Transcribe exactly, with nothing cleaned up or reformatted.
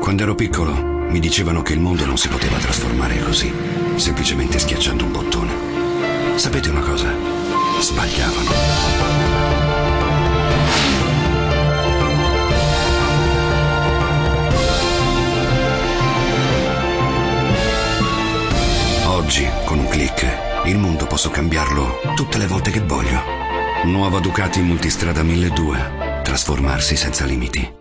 Quando ero piccolo mi dicevano che il mondo non si poteva trasformare così, semplicemente schiacciando un bottone. Sapete una cosa? Sbagliavano. Oggi, con un click, il mondo posso cambiarlo tutte le volte che voglio. Nuova Ducati Multistrada milleduecento. Trasformarsi senza limiti.